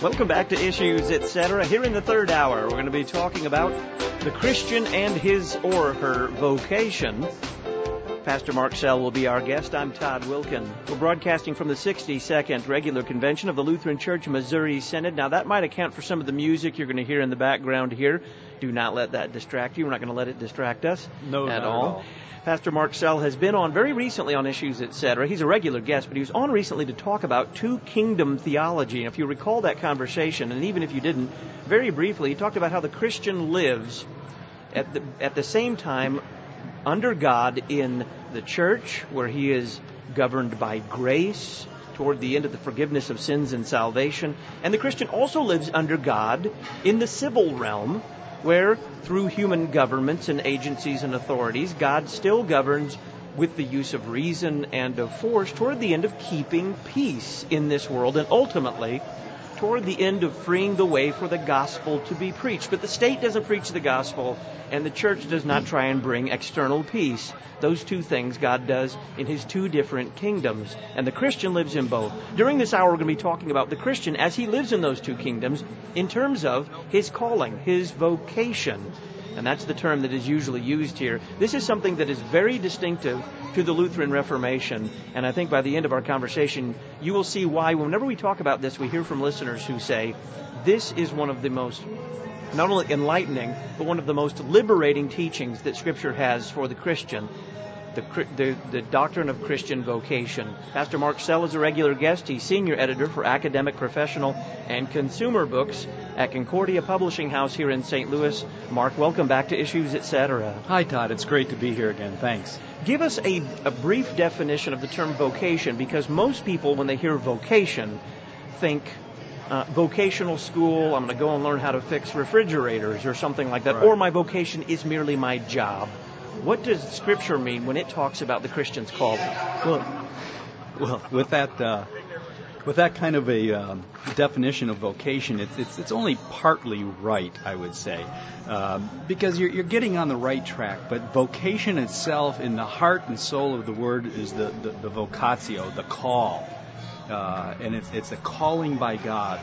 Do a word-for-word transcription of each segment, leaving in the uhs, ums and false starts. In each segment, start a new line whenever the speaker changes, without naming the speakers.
Welcome back to Issues, et cetera. Here in the third hour, we're going to be talking about the Christian and his or her vocation. Pastor Mark Sell will be our guest. I'm Todd Wilkin. We're broadcasting from the sixty-second regular convention of the Lutheran Church Missouri Synod. Now, that might account for some of the music you're going to hear in the background here. Do not let that distract you. We're not going to let it distract us
no,
at
not
all.
At all.
Pastor Mark Sell has been on very recently on Issues, et cetera. He's a regular guest, but he was on recently to talk about two-kingdom theology. And if you recall that conversation, and even if you didn't, very briefly, he talked about how the Christian lives at the, at the same time under God in the church, where he is governed by grace toward the end of the forgiveness of sins and salvation. And the Christian also lives under God in the civil realm, where through human governments and agencies and authorities, God still governs with the use of reason and of force toward the end of keeping peace in this world, and ultimately toward the end of freeing the way for the gospel to be preached. But the state doesn't preach the gospel, and the church does not try and bring external peace. Those two things God does in his two different kingdoms, and the Christian lives in both. During this hour, we're going to be talking about the Christian as he lives in those two kingdoms in terms of his calling, his vocation. And that's the term that is usually used here. This is something that is very distinctive to the Lutheran Reformation, and I think by the end of our conversation, you will see why whenever we talk about this, we hear from listeners who say, this is one of the most, not only enlightening, but one of the most liberating teachings that Scripture has for the Christian, the, the, the doctrine of Christian vocation. Pastor Mark Sell is a regular guest. He's senior editor for academic, professional, and consumer books at Concordia Publishing House here in Saint Louis. Mark, welcome back to Issues, et cetera.
Hi, Todd. It's great to be here again. Thanks.
Give us a, a brief definition of the term vocation, because most people, when they hear vocation, think uh, vocational school, I'm going to go and learn how to fix refrigerators or something like that, right. Or my vocation is merely my job. What does Scripture mean when it talks about the Christian's calling?
Well, well, with that, uh, with that kind of a um, definition of vocation, it's, it's it's only partly right, I would say, um, because you're you're getting on the right track. But vocation itself, in the heart and soul of the word, is the the, the vocatio, the call, uh, and it's it's a calling by God.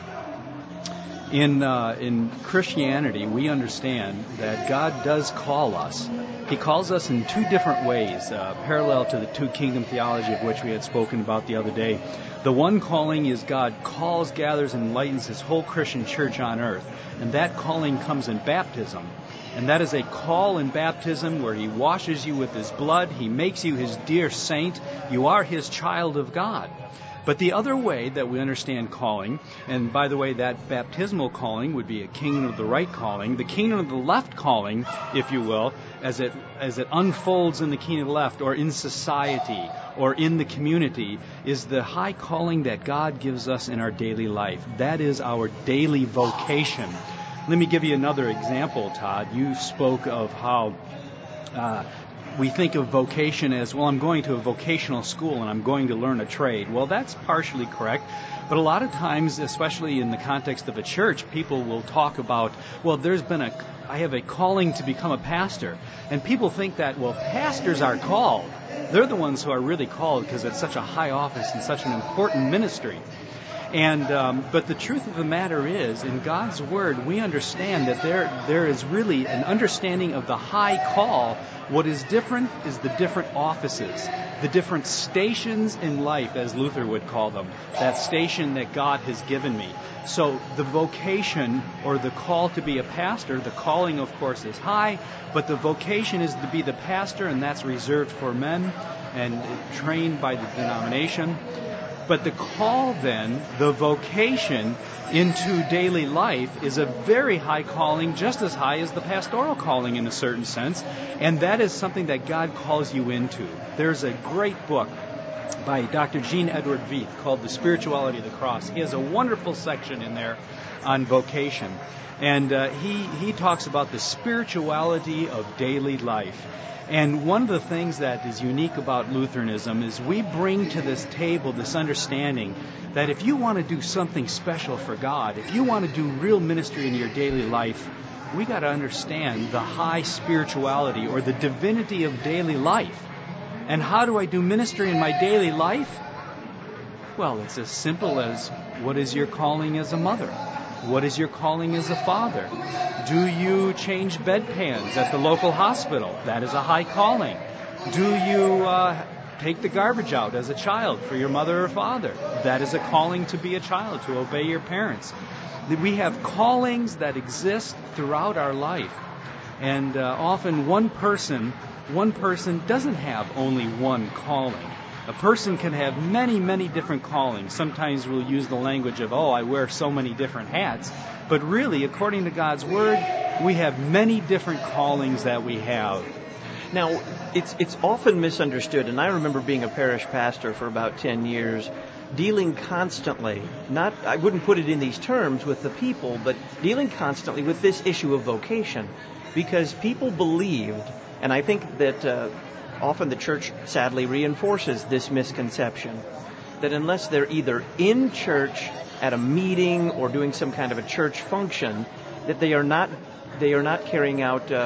In uh, in Christianity, we understand that God does call us. He calls us in two different ways, uh, parallel to the two-kingdom theology of which we had spoken about the other day. The one calling is God calls, gathers, and enlightens his whole Christian church on earth. And that calling comes in baptism. And that is a call in baptism where he washes you with his blood. He makes you his dear saint. You are his child of God. But the other way that we understand calling, and by the way, that baptismal calling would be a kingdom of the right calling, the kingdom of the left calling, if you will, as it as it unfolds in the kingdom of the left, or in society, or in the community, is the high calling that God gives us in our daily life. That is our daily vocation. Let me give you another example, Todd. You spoke of how uh, we think of vocation as, well, I'm going to a vocational school and I'm going to learn a trade. Well, that's partially correct. But a lot of times, especially in the context of a church, people will talk about, well, there's been a, I have a calling to become a pastor. And people think that, well, pastors are called. They're the ones who are really called because it's such a high office and such an important ministry. And um, but the truth of the matter is, in God's Word, we understand that there there is really an understanding of the high call. What is different is the different offices, the different stations in life, as Luther would call them, that station that God has given me. So the vocation, or the call to be a pastor, the calling, of course, is high, but the vocation is to be the pastor, and that's reserved for men and trained by the denomination. But the call then, the vocation into daily life, is a very high calling, just as high as the pastoral calling in a certain sense, and that is something that God calls you into. There's a great book by Doctor Jean Edward Veith called The Spirituality of the Cross. He has a wonderful section in there on vocation, and uh, he, he talks about the spirituality of daily life. And one of the things that is unique about Lutheranism is we bring to this table this understanding that if you want to do something special for God, if you want to do real ministry in your daily life, we got to understand the high spirituality or the divinity of daily life. And how do I do ministry in my daily life? Well, it's as simple as, what is your calling as a mother? What is your calling as a father? Do you change bedpans at the local hospital? That is a high calling. Do you uh, take the garbage out as a child for your mother or father? That is a calling to be a child, to obey your parents. We have callings that exist throughout our life. And uh, often one person, one person doesn't have only one calling. A person can have many, many different callings. Sometimes we'll use the language of, oh, I wear so many different hats. But really, according to God's Word, we have many different callings that we have.
Now, it's it's often misunderstood, and I remember being a parish pastor for about ten years, dealing constantly, not, I wouldn't put it in these terms with the people, but dealing constantly with this issue of vocation, because people believed, and I think that uh, often the church sadly reinforces this misconception, that unless they're either in church at a meeting or doing some kind of a church function, that they are not they are not carrying out uh,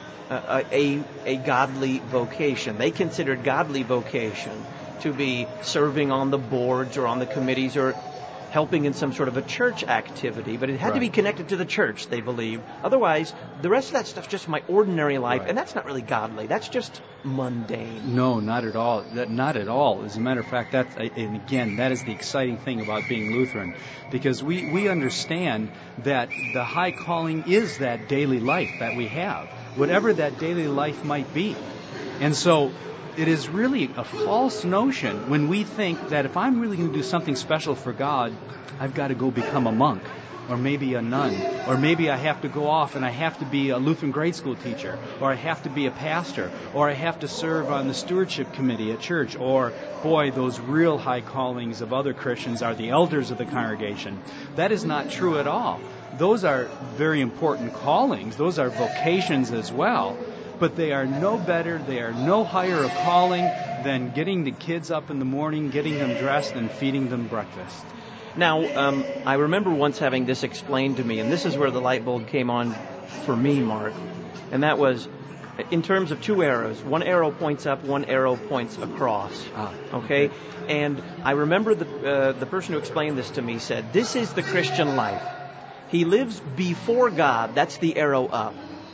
a, a a godly vocation. They considered godly vocation to be serving on the boards or on the committees or helping in some sort of a church activity, but it had right. to be connected to the church, they believed. Otherwise, the rest of that stuff's just my ordinary life, right. and that's not really godly. That's just mundane.
No, not at all. That, not at all. As a matter of fact, that's, and again, that is the exciting thing about being Lutheran, because we, we understand that the high calling is that daily life that we have, whatever that daily life might be. And so it is really a false notion when we think that if I'm really going to do something special for God, I've got to go become a monk, or maybe a nun, or maybe I have to go off and I have to be a Lutheran grade school teacher, or I have to be a pastor, or I have to serve on the stewardship committee at church, or, boy, those real high callings of other Christians are the elders of the congregation. That is not true at all. Those are very important callings. Those are vocations as well. But they are no better, they are no higher a calling than getting the kids up in the morning, getting them dressed, and feeding them breakfast.
Now, um, I remember once having this explained to me, and this is where the light bulb came on for me, Mark, and that was in terms of two arrows. One arrow points up, one arrow points across.
Ah,
okay?
okay.
And I remember the uh, the person who explained this to me said, this is the Christian life. He lives before God, that's the arrow up.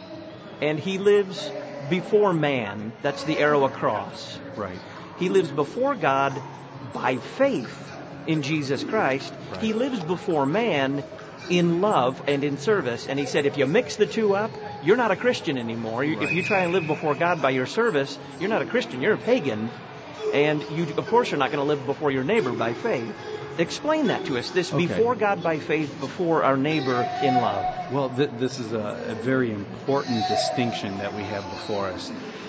And he lives before man, that's the arrow across.
Right.
He lives before God by faith in Jesus Christ.
Right.
He lives before man in love and in service. And he said, if you mix the two up, you're not a Christian anymore. Right. If you try and live before God by your service, you're not a Christian, you're a pagan. And you, of course, you're not going to live before your neighbor by faith. Explain that to us, this
okay.
before God by faith, before our neighbor in love.
Well, th- this is a, a very important distinction that we have before us.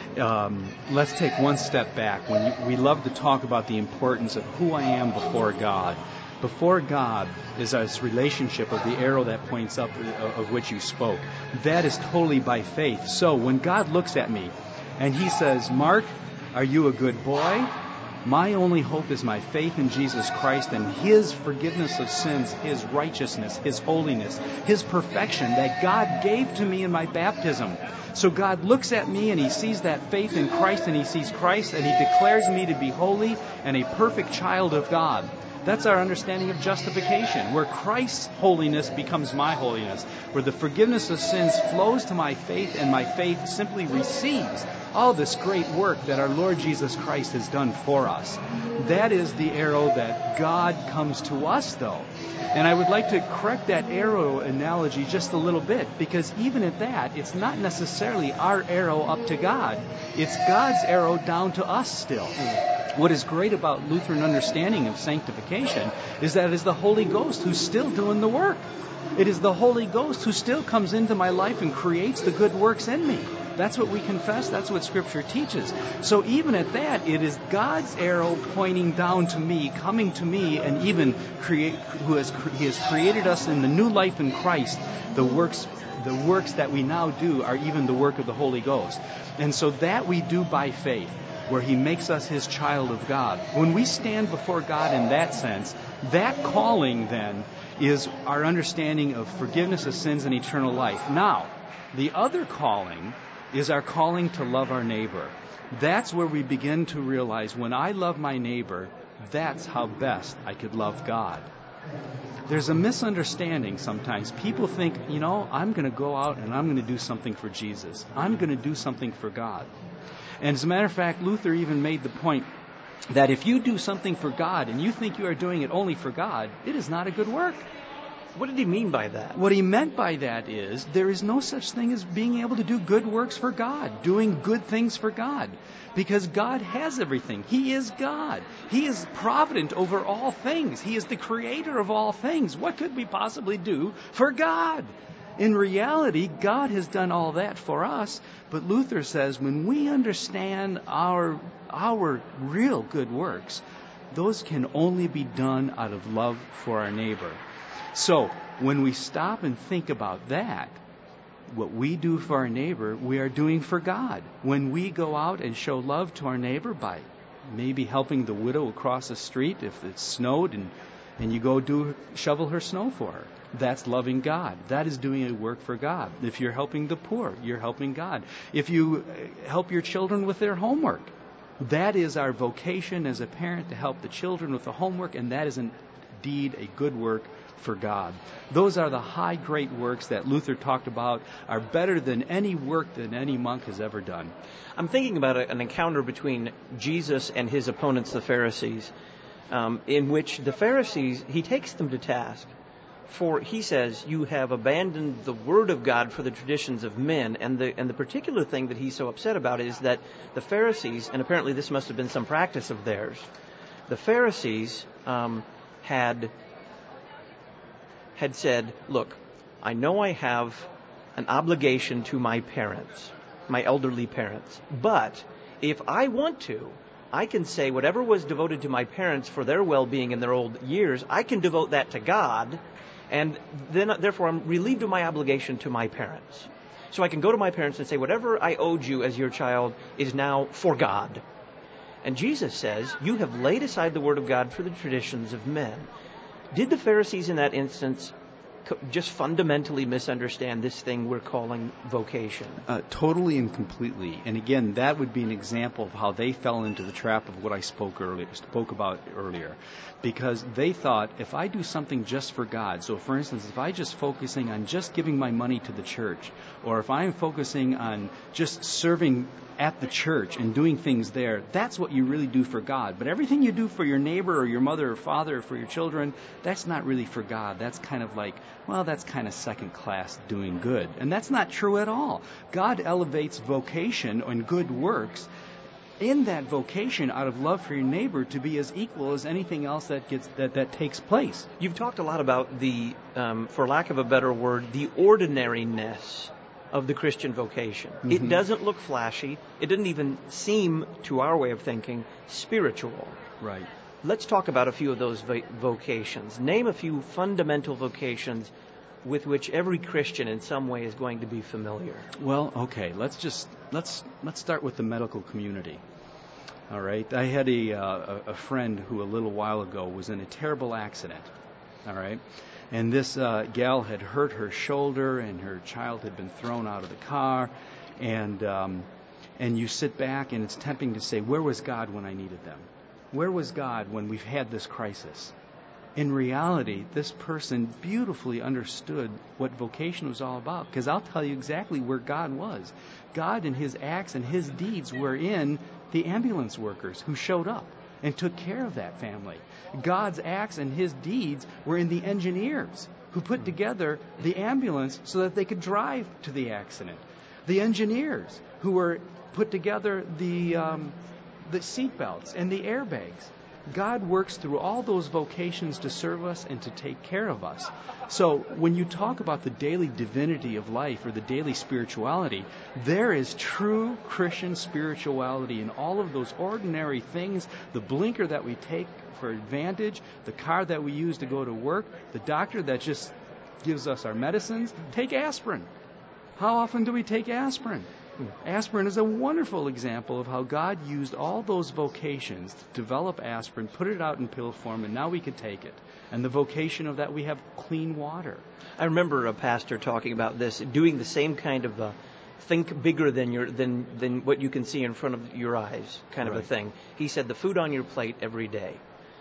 Um, let's take one step back. When you, we love to talk about the importance of who I am before God. Before God is this relationship of the arrow that points up, of, of which you spoke. That is totally by faith. So when God looks at me and he says, Mark, are you a good boy? My only hope is my faith in Jesus Christ and his forgiveness of sins, his righteousness, his holiness, his perfection that God gave to me in my baptism. So God looks at me and he sees that faith in Christ, and he sees Christ, and he declares me to be holy and a perfect child of God. That's our understanding of justification, where Christ's holiness becomes my holiness, where the forgiveness of sins flows to my faith, and my faith simply receives all this great work that our Lord Jesus Christ has done for us. That is the arrow that God comes to us, though. And I would like to correct that arrow analogy just a little bit, because even at that, it's not necessarily our arrow up to God. It's God's arrow down to us still. What is great about Lutheran understanding of sanctification is that it is the Holy Ghost who's still doing the work. It is the Holy Ghost who still comes into my life and creates the good works in me. That's what we confess. That's what Scripture teaches. So even at that, it is God's arrow pointing down to me, coming to me, and even create, who has He has created us in the new life in Christ. The works, the works that we now do are even the work of the Holy Ghost. And so that we do by faith, where he makes us his child of God. When we stand before God in that sense, that calling then is our understanding of forgiveness of sins and eternal life. Now, the other calling is our calling to love our neighbor. That's where we begin to realize when I love my neighbor, That's how best I could love God. There's a misunderstanding sometimes. People think, you know, I'm going to go out and I'm going to do something for Jesus. I'm going to do something for God. And as a matter of fact, Luther even made the point that if you do something for God and you think you are doing it only for God, it is not a good work.
What did he mean by that?
What he meant by that is there is no such thing as being able to do good works for God, doing good things for God, because God has everything. He is God. He is provident over all things. He is the creator of all things. What could we possibly do for God? In reality, God has done all that for us, but Luther says when we understand our our real good works, those can only be done out of love for our neighbor. So, when we stop and think about that, what we do for our neighbor, we are doing for God. When we go out and show love to our neighbor by maybe helping the widow across the street if it snowed and, and you go do shovel her snow for her, that's loving God. That is doing a work for God. If you're helping the poor, you're helping God. If you help your children with their homework, that is our vocation as a parent, to help the children with the homework, and that is indeed a good work for God. Those are the high, great works that Luther talked about, are better than any work that any monk has ever done.
I'm thinking about a, an encounter between Jesus and his opponents, the Pharisees, um, in which the Pharisees, he takes them to task. For, he says, you have abandoned the word of God for the traditions of men. And the and the particular thing that he's so upset about is that the Pharisees, and apparently this must have been some practice of theirs, the Pharisees um, had... had said, look, I know I have an obligation to my parents, my elderly parents, but if I want to, I can say whatever was devoted to my parents for their well-being in their old years, I can devote that to God, and then therefore I'm relieved of my obligation to my parents. So I can go to my parents and say, whatever I owed you as your child is now for God. And Jesus says, you have laid aside the word of God for the traditions of men. Did the Pharisees in that instance just fundamentally misunderstand this thing we're calling vocation?
Uh, totally and completely. And again, that would be an example of how they fell into the trap of what I spoke earlier, spoke about earlier. Because they thought, if I do something just for God, so for instance, if I just focusing on just giving my money to the church, or if I'm focusing on just serving at the church and doing things there, that's what you really do for God. But everything you do for your neighbor or your mother or father or for your children, that's not really for God. That's kind of like, well, that's kind of second class doing good. And that's not true at all. God elevates vocation and good works in that vocation out of love for your neighbor to be as equal as anything else that gets that, that takes place.
You've talked a lot about the, um, for lack of a better word, the ordinariness of the Christian vocation. Mm-hmm. It doesn't look flashy. It doesn't even seem, to our way of thinking, spiritual.
Right.
Let's talk about a few of those vo- vocations. Name a few fundamental vocations with which every Christian in some way is going to be familiar.
Well, okay, let's just let's let's start with the medical community. All right. I had a uh, a friend who a little while ago was in a terrible accident. All right. And this uh, gal had hurt her shoulder, and her child had been thrown out of the car. And um, and you sit back, and it's tempting to say, where was God when I needed them? Where was God when we've had this crisis? In reality, this person beautifully understood what vocation was all about, because I'll tell you exactly where God was. God and his acts and his deeds were in the ambulance workers who showed up and took care of that family. God's acts and his deeds were in the engineers who put together the ambulance so that they could drive to the accident. The engineers who were put together the um, the seat belts and the airbags. God works through all those vocations to serve us and to take care of us. So when you talk about the daily divinity of life or the daily spirituality, there is true Christian spirituality in all of those ordinary things, the blinker that we take for advantage, the car that we use to go to work, the doctor that just gives us our medicines. Take aspirin. How often do we take aspirin? Aspirin is a wonderful example of how God used all those vocations to develop aspirin, put it out in pill form, and now we can take it. And the vocation of that, we have clean water.
I remember a pastor talking about this, doing the same kind of a think bigger than your than than what you can see in front of your eyes kind of
right.
a thing. He said the food on your plate every day.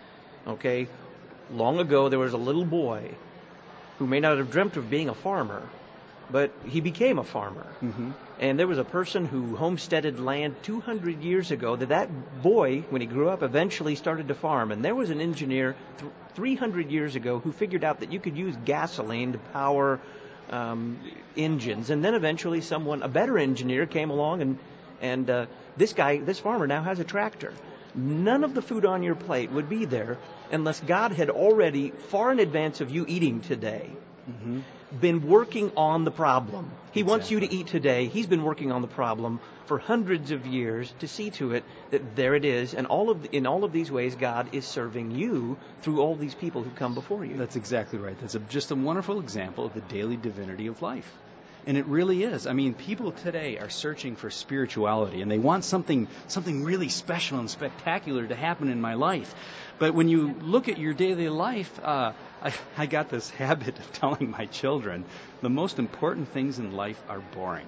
Okay? Long ago, there was a little boy who may not have dreamt of being a farmer, but he became a farmer.
Mm-hmm.
And there was a person who homesteaded land two hundred years ago that that boy, when he grew up, eventually started to farm. And there was an engineer th- three hundred years ago who figured out that you could use gasoline to power um, engines. And then eventually someone, a better engineer, came along, and, and uh, this guy, this farmer now has a tractor. None of the food on your plate would be there unless God had already, far in advance of you eating today, mm-hmm. been working on the problem. He exactly. wants you to eat today. He's been working on the problem for hundreds of years to see to it that there it is. And all of the, in all of these ways, God is serving you through all these people who come before you.
That's exactly right. That's a, just a wonderful example of the daily divinity of life. And it really is. I mean, people today are searching for spirituality, and they want something something really special and spectacular to happen in my life. But when you look at your daily life, uh, I, I got this habit of telling my children, the most important things in life are boring.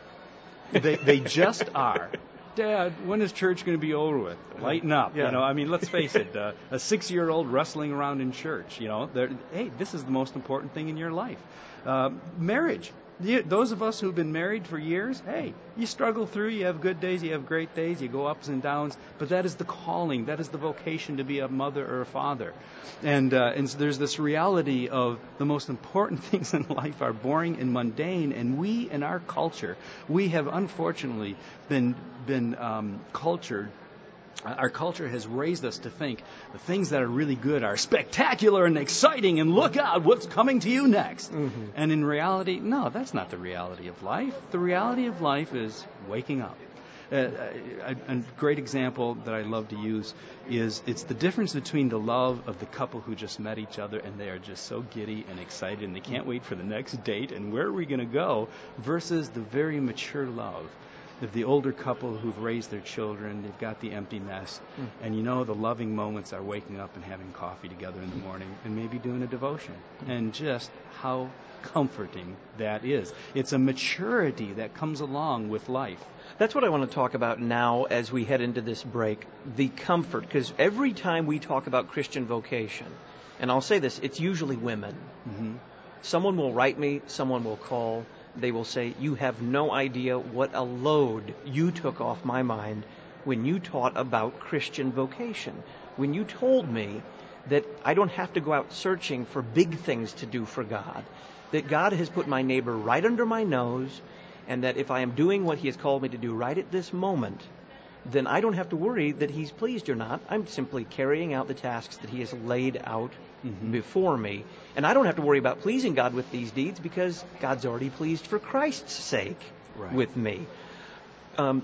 They, they just are. Dad, when is church going to be over with? Lighten up. Yeah. You know, I mean, let's face it. Uh, a six-year-old wrestling around in church. You know, hey, this is the most important thing in your life. Uh, marriage. You, those of us who've been married for years, hey, you struggle through, you have good days, you have great days, you go ups and downs, but that is the calling, that is the vocation to be a mother or a father. And, uh, and so there's this reality of the most important things in life are boring and mundane, and we in our culture, we have unfortunately been, been um, cultured. Our culture has raised us to think the things that are really good are spectacular and exciting, and look out, what's coming to you next. Mm-hmm. And in reality, no, that's not the reality of life. The reality of life is waking up. Uh, a, a great example that I love to use is it's the difference between the love of the couple who just met each other and they are just so giddy and excited and they can't wait for the next date and where are we going to go, versus the very mature love of the older couple who've raised their children, they've got the empty nest, mm. and you know the loving moments are waking up and having coffee together in the morning and maybe doing a devotion. Mm. And just how comforting that is. It's a maturity that comes along with life.
That's what I want to talk about now as we head into this break, the comfort, because every time we talk about Christian vocation, and I'll say this, it's usually women. Mm-hmm. Someone will write me, someone will call, they will say, you have no idea what a load you took off my mind when you taught about Christian vocation. When you told me that I don't have to go out searching for big things to do for God, that God has put my neighbor right under my nose, and that if I am doing what he has called me to do right at this moment, then I don't have to worry that he's pleased or not. I'm simply carrying out the tasks that he has laid out mm-hmm. before me. And I don't have to worry about pleasing God with these deeds because God's already pleased for Christ's sake right. with me. Um,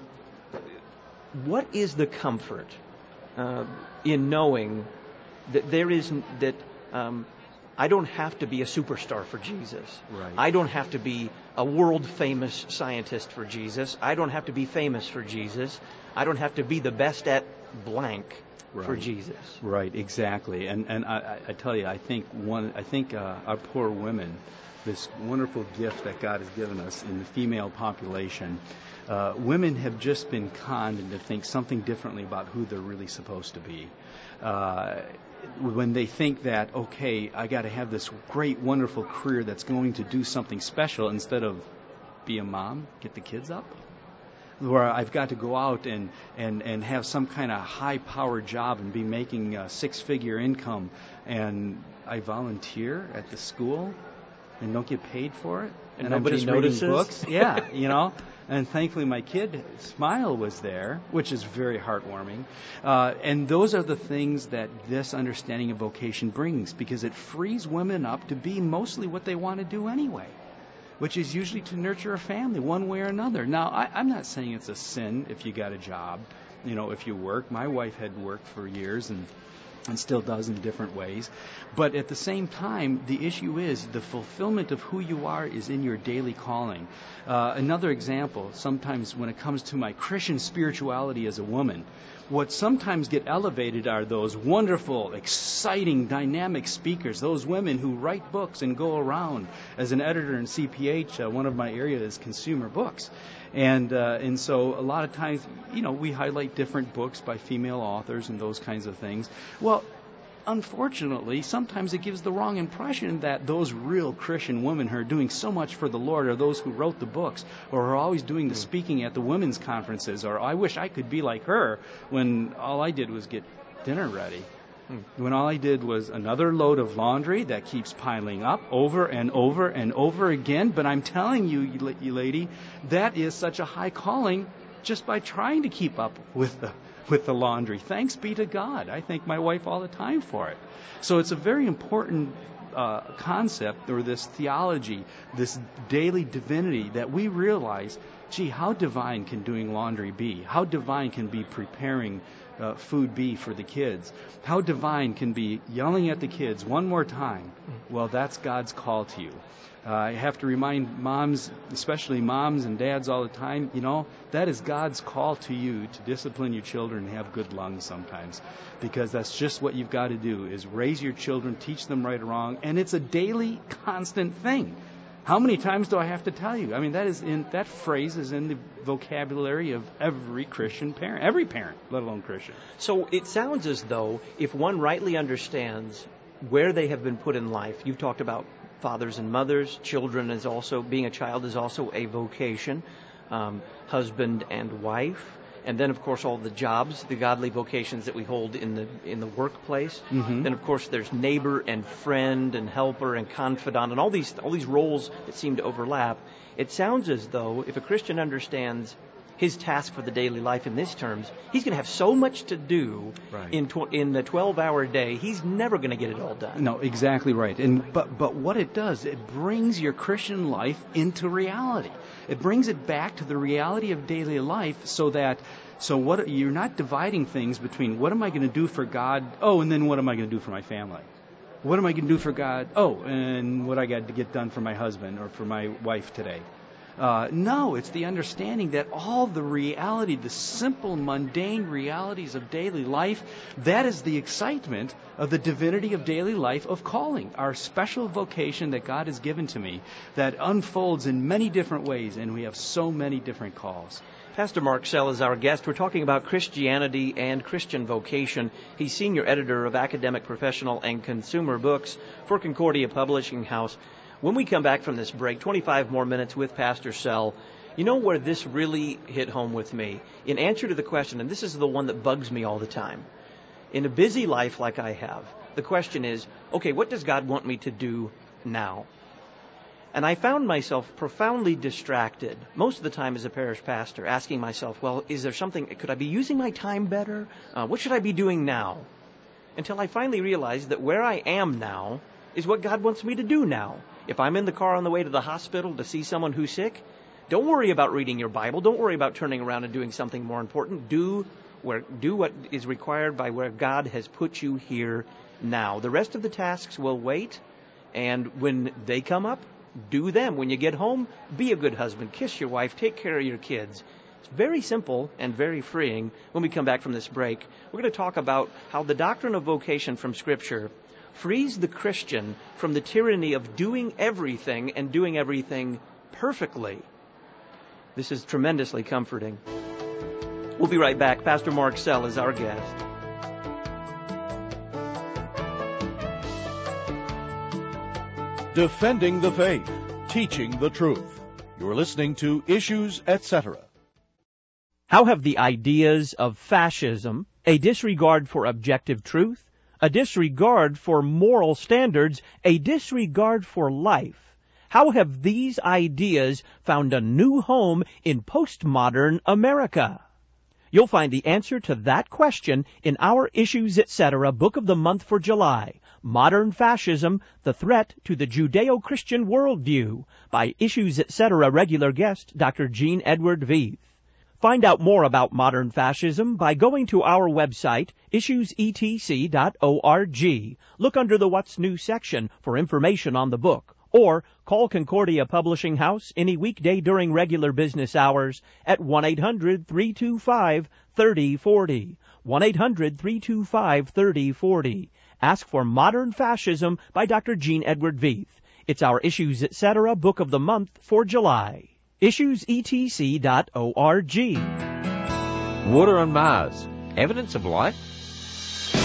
what is the comfort uh, in knowing that there is that um, I don't have to be a superstar for Jesus.
Right.
I don't have to be a world-famous scientist for Jesus. I don't have to be famous for Jesus. I don't have to be the best at blank right. for Jesus.
Right, exactly. And and I, I tell you, I think one, I think uh, our poor women, this wonderful gift that God has given us in the female population, uh, women have just been conned into think something differently about who they're really supposed to be. Uh, when they think that, okay, I got to have this great, wonderful career that's going to do something special instead of be a mom, get the kids up, where I've got to go out and, and, and have some kind of high-powered job and be making a six-figure income, and I volunteer at the school and don't get paid for it,
and,
and
nobody
I'm just
notices.
Reading books. Yeah, you know. And thankfully my kid, Smile, was there, which is very heartwarming. Uh, and those are the things that this understanding of vocation brings, because it frees women up to be mostly what they want to do anyway, which is usually to nurture a family one way or another. Now, I, I'm not saying it's a sin if you got a job, you know, if you work. My wife had worked for years and and still does in different ways. But at the same time, the issue is the fulfillment of who you are is in your daily calling. Uh, another example, sometimes when it comes to my Christian spirituality as a woman, what sometimes get elevated are those wonderful, exciting, dynamic speakers, those women who write books and go around. As an editor in C P H, uh, one of my areas is consumer books. And uh, and so a lot of times, you know, we highlight different books by female authors and those kinds of things. Well, unfortunately, sometimes it gives the wrong impression that those real Christian women who are doing so much for the Lord are those who wrote the books or are always doing the speaking at the women's conferences, or I wish I could be like her when all I did was get dinner ready. When all I did was another load of laundry that keeps piling up over and over and over again. But I'm telling you, you lady, that is such a high calling just by trying to keep up with the with the laundry. Thanks be to God. I thank my wife all the time for it. So it's a very important uh, concept, or this theology, this daily divinity, that we realize, gee, how divine can doing laundry be? How divine can be preparing Uh, food be for the kids? How divine can be yelling at the kids one more time? Well, that's God's call to you. Uh, I have to remind moms, especially moms and dads all the time, you know, that is God's call to you to discipline your children and have good lungs sometimes, because that's just what you've got to do, is raise your children, teach them right or wrong, and it's a daily, constant thing. How many times do I have to tell you? I mean, that is in that phrase is in the vocabulary of every Christian parent, every parent, let alone Christian.
So it sounds as though if one rightly understands where they have been put in life, you've talked about fathers and mothers, children is also, being a child is also a vocation, um, husband and wife, and then, of course, all the jobs, the godly vocations that we hold in the in the workplace. Mm-hmm. Then, of course, there's neighbor and friend and helper and confidant and all these all these roles that seem to overlap. It sounds as though if a Christian understands his task for the daily life in these terms, he's going to have so much to do right. in tw- in the twelve-hour day, he's never going to get it all done.
No, exactly right. And but but what it does, it brings your Christian life into reality. It brings it back to the reality of daily life, so that so what you're not dividing things between what am I going to do for God? Oh, and then what am I going to do for my family? What am I going to do for God? Oh, and what I got to get done for my husband or for my wife today. Uh, no, it's the understanding that all the reality, the simple, mundane realities of daily life, that is the excitement of the divinity of daily life, of calling, our special vocation that God has given to me that unfolds in many different ways, and we have so many different calls.
Pastor Mark Sell is our guest. We're talking about Christianity and Christian vocation. He's senior editor of academic, professional, and consumer books for Concordia Publishing House. When we come back from this break, twenty-five more minutes with Pastor Sell, you know where this really hit home with me? In answer to the question, and this is the one that bugs me all the time. In a busy life like I have, the question is, okay, what does God want me to do now? And I found myself profoundly distracted most of the time as a parish pastor, asking myself, well, is there something, could I be using my time better? Uh, what should I be doing now? Until I finally realized that where I am now is what God wants me to do now. If I'm in the car on the way to the hospital to see someone who's sick, don't worry about reading your Bible. Don't worry about turning around and doing something more important. Do where do what is required by where God has put you here now. The rest of the tasks will wait, and when they come up, do them. When you get home, be a good husband. Kiss your wife. Take care of your kids. It's very simple and very freeing. When we come back from this break, we're going to talk about how the doctrine of vocation from Scripture frees the Christian from the tyranny of doing everything and doing everything perfectly. This is tremendously comforting. We'll be right back. Pastor Mark Sell is our guest.
Defending the faith, teaching the truth. You're listening to Issues, et cetera.
How have the ideas of fascism, a disregard for objective truth, a disregard for moral standards, a disregard for life, how have these ideas found a new home in postmodern America? You'll find the answer to that question in our Issues, et cetera book of the month for July, Modern Fascism, the Threat to the Judeo-Christian Worldview, by Issues, et cetera regular guest Doctor Gene Edward Veith. Find out more about modern fascism by going to our website, issues e t c dot org. Look under the What's New section for information on the book, or call Concordia Publishing House any weekday during regular business hours at one eight hundred three two five three oh four oh, one eight hundred three two five three oh four oh. Ask for Modern Fascism by Doctor Gene Edward Veith. It's our Issues, et cetera book of the month for July. issues e t c dot org.
Water on Mars. Evidence of life?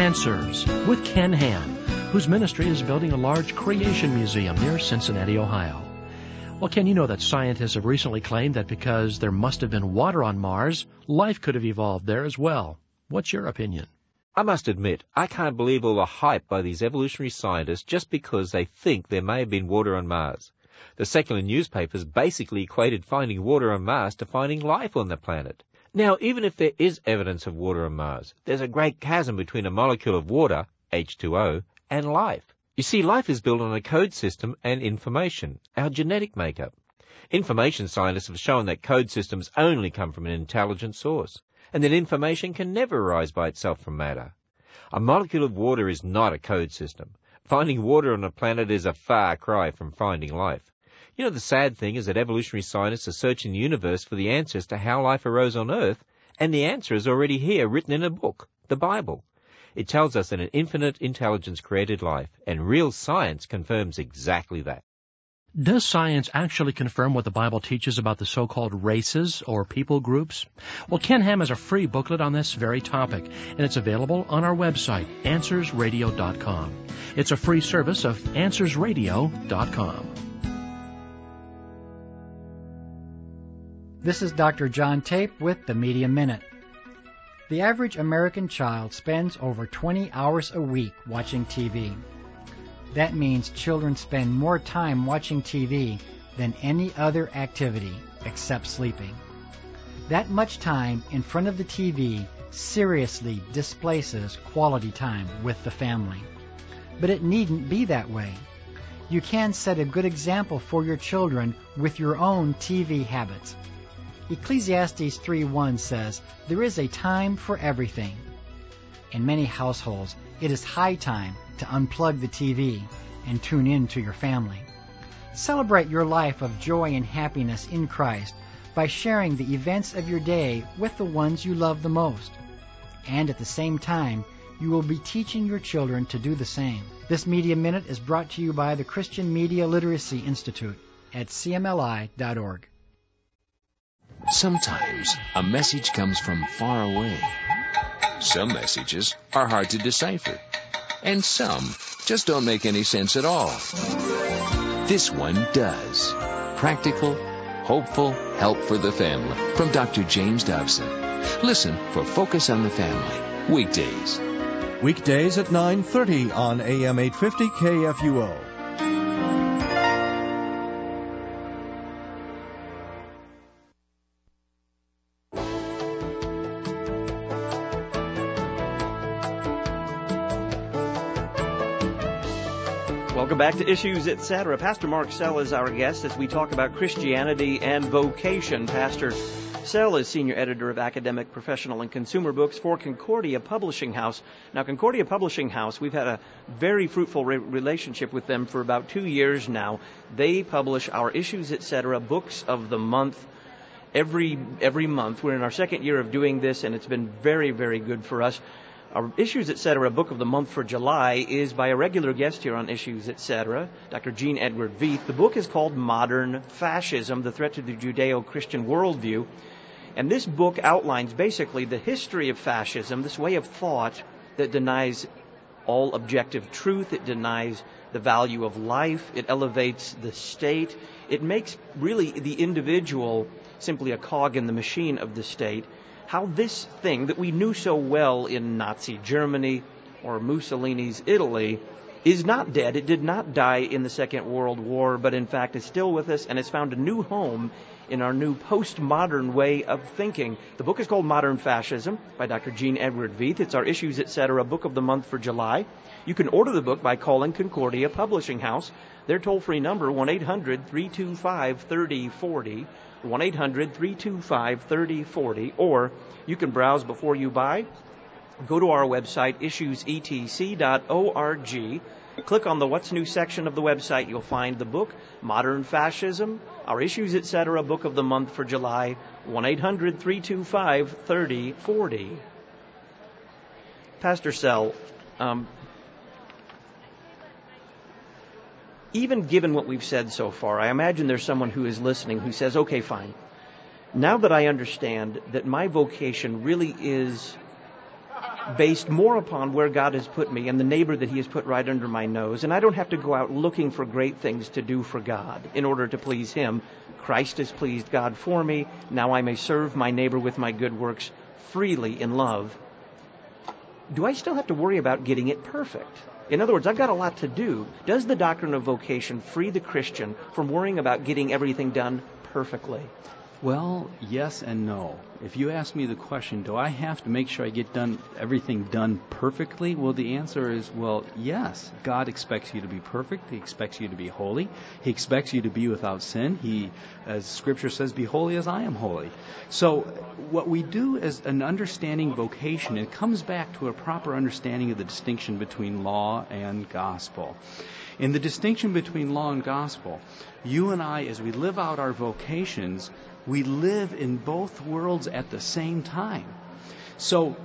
Answers with Ken Ham, whose ministry is building a large creation museum near Cincinnati, Ohio. Well, Ken, you know that scientists have recently claimed that because there must have been water on Mars, life could have evolved there as well. What's your opinion?
I must admit, I can't believe all the hype by these evolutionary scientists just because they think there may have been water on Mars. The secular newspapers basically equated finding water on Mars to finding life on the planet. Now, even if there is evidence of water on Mars, there's a great chasm between a molecule of water, H two O, and life. You see, life is built on a code system and information, our genetic makeup. Information scientists have shown that code systems only come from an intelligent source, and that information can never arise by itself from matter. A molecule of water is not a code system. Finding water on a planet is a far cry from finding life. You know, the sad thing is that evolutionary scientists are searching the universe for the answers to how life arose on Earth, and the answer is already here, written in a book, the Bible. It tells us that an infinite intelligence created life, and real science confirms exactly that.
Does science actually confirm what the Bible teaches about the so-called races or people groups? Well, Ken Ham has a free booklet on this very topic, and it's available on our website, answers radio dot com. It's a free service of answers radio dot com.
This is Doctor John Tape with the Media Minute. The average American child spends over twenty hours a week watching T V. That means children spend more time watching T V than any other activity except sleeping. That much time in front of the T V seriously displaces quality time with the family. But it needn't be that way. You can set a good example for your children with your own T V habits. Ecclesiastes three one says, "There is a time for everything." In many households, it is high time to unplug the T V and tune in to your family. Celebrate your life of joy and happiness in Christ by sharing the events of your day with the ones you love the most. And at the same time, you will be teaching your children to do the same. This Media Minute is brought to you by the Christian Media Literacy Institute at C M L I dot org.
Sometimes a message comes from far away. Some messages are hard to decipher. And some just don't make any sense at all. This one does. Practical, hopeful help for the family from Doctor James Dobson. Listen for Focus on the Family, weekdays.
Weekdays at nine thirty on A M eight fifty K F U O.
Welcome back to Issues, et cetera. Pastor Mark Sell is our guest as we talk about Christianity and vocation. Pastor Sell is senior editor of academic, professional, and consumer books for Concordia Publishing House. Now, Concordia Publishing House, we've had a very fruitful re- relationship with them for about two years now. They publish our Issues, et cetera, books of the month every every month. We're in our second year of doing this, and it's been very, very good for us. Our Issues, et cetera, book of the month for July is by a regular guest here on Issues, et cetera, Doctor Gene Edward Veith. The book is called Modern Fascism, The Threat to the Judeo-Christian Worldview. And this book outlines basically the history of fascism, this way of thought that denies all objective truth. It denies the value of life. It elevates the state. It makes really the individual simply a cog in the machine of the state. How this thing that we knew so well in Nazi Germany or Mussolini's Italy is not dead. It did not die in the Second World War, but in fact is still with us and has found a new home in our new postmodern way of thinking. The book is called Modern Fascism by Doctor Gene Edward Veith. It's our Issues, et cetera, book of the month for July. You can order the book by calling Concordia Publishing House. Their toll-free number, one eight hundred three two five three oh four oh, one eight hundred three two five three oh four oh, or you can browse before you buy. Go to our website, issues e t c dot org. Click on the What's New section of the website. You'll find the book, Modern Fascism, our Issues, et cetera, book of the month for July, one eight hundred three two five three oh four oh. Pastor Sell, um, even given what we've said so far, I imagine there's someone who is listening who says, okay, fine. Now that I understand that my vocation really is based more upon where God has put me and the neighbor that he has put right under my nose. And I don't have to go out looking for great things to do for God in order to please him. Christ has pleased God for me. Now I may serve my neighbor with my good works freely in love. Do I still have to worry about getting it perfect? In other words, I've got a lot to do. Does the doctrine of vocation free the Christian from worrying about getting everything done perfectly?
Well, yes and no. If you ask me the question, do I have to make sure I get done everything done perfectly? Well, the answer is, well, yes. God expects you to be perfect. He expects you to be holy. He expects you to be without sin. He, as Scripture says, be holy as I am holy. So what we do as an understanding vocation, it comes back to a proper understanding of the distinction between law and gospel. In the distinction between law and gospel, you and I, as we live out our vocations, we live in both worlds at the same time. So,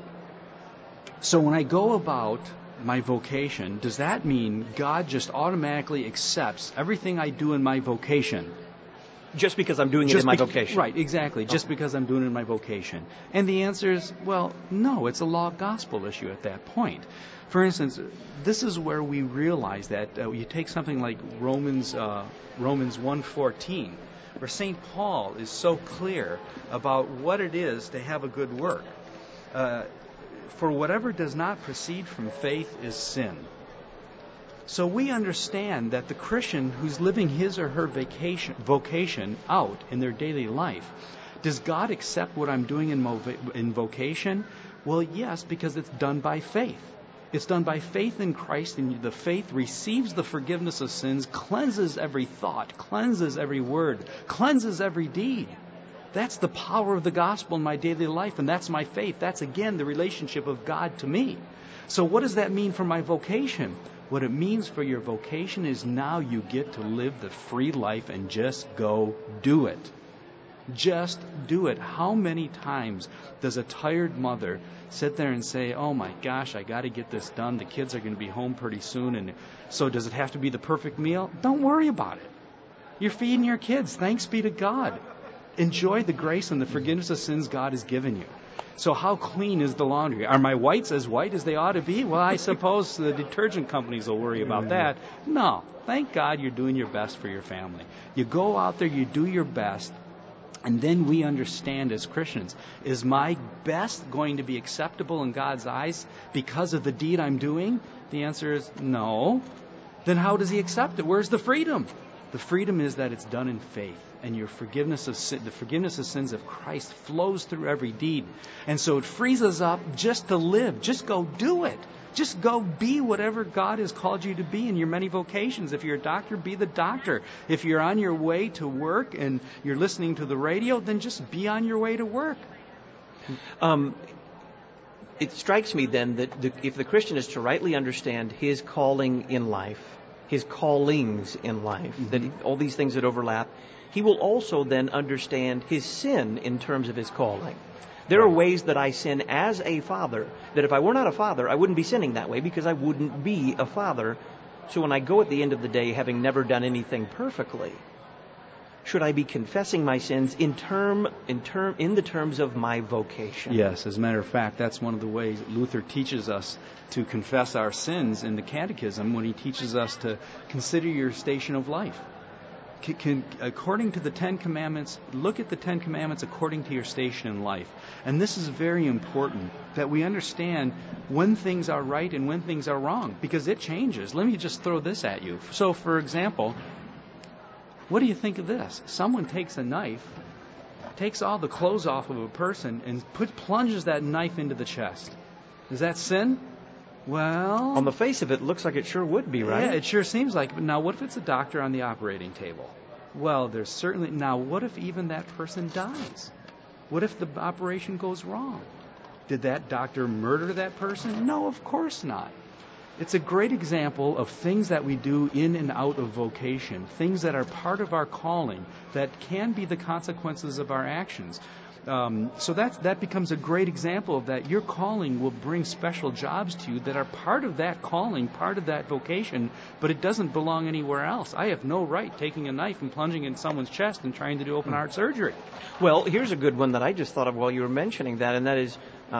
so when I go about my vocation, does that mean God just automatically accepts everything I do in my vocation?
Just because I'm doing it in my
be-
vocation.
Right, exactly. Just because I'm doing it in my vocation. And the answer is, well, no, it's a law-gospel issue at that point. For instance, this is where we realize that uh, you take something like Romans uh, Romans one fourteen, where Saint Paul is so clear about what it is to have a good work. Uh, For whatever does not proceed from faith is sin. So we understand that the Christian who's living his or her vacation, vocation out in their daily life, does God accept what I'm doing in, mov- in vocation? Well, yes, because it's done by faith. It's done by faith in Christ, and the faith receives the forgiveness of sins, cleanses every thought, cleanses every word, cleanses every deed. That's the power of the gospel in my daily life, and that's my faith. That's, again, the relationship of God to me. So what does that mean for my vocation? What it means for your vocation is now you get to live the free life and just go do it. Just do it. How many times does a tired mother sit there and say, oh my gosh, I got to get this done. The kids are going to be home pretty soon. And so does it have to be the perfect meal? Don't worry about it. You're feeding your kids. Thanks be to God. Enjoy the grace and the forgiveness of sins God has given you. So how clean is the laundry? Are my whites as white as they ought to be? Well, I suppose the detergent companies will worry about that. No. Thank God you're doing your best for your family. You go out there, you do your best. And then we understand as Christians, is my best going to be acceptable in God's eyes because of the deed I'm doing? The answer is no. Then how does he accept it? Where's the freedom? The freedom is that it's done in faith, and your forgiveness of sin, the forgiveness of sins of Christ flows through every deed. And so it frees us up just to live. Just go do it. Just go be whatever God has called you to be in your many vocations. If you're a doctor, be the doctor. If you're on your way to work and you're listening to the radio, then just be on your way to work.
Um, it strikes me then that the, if the Christian is to rightly understand his calling in life, his callings in life, mm-hmm. that all these things that overlap, he will also then understand his sin in terms of his calling. There are ways that I sin as a father that if I were not a father, I wouldn't be sinning that way because I wouldn't be a father. So when I go at the end of the day having never done anything perfectly, should I be confessing my sins in term in term in the terms of my vocation?
Yes, as a matter of fact, that's one of the ways Luther teaches us to confess our sins in the Catechism when he teaches us to consider your station of life. Can, can, according to the Ten Commandments, look at the Ten Commandments according to your station in life. And this is very important, that we understand when things are right and when things are wrong, because it changes. Let me just throw this at you. So, for example, what do you think of this? Someone takes a knife, takes all the clothes off of a person, and put, plunges that knife into the chest. Is that sin? Well,
on the face of it, it looks like it sure would be, right?
Yeah, it sure seems like it. But now, what if it's a doctor on the operating table? Well, there's certainly... Now, what if even that person dies? What if the operation goes wrong? Did that doctor murder that person? No, of course not. It's a great example of things that we do in and out of vocation, things that are part of our calling that can be the consequences of our actions. Um, so that that becomes a great example of that. Your calling will bring special jobs to you that are part of that calling, part of that vocation, but it doesn't belong anywhere else. I have no right taking a knife and plunging in someone's chest and trying to do open heart surgery.
Well, here's a good one that I just thought of while you were mentioning that, and that is, um,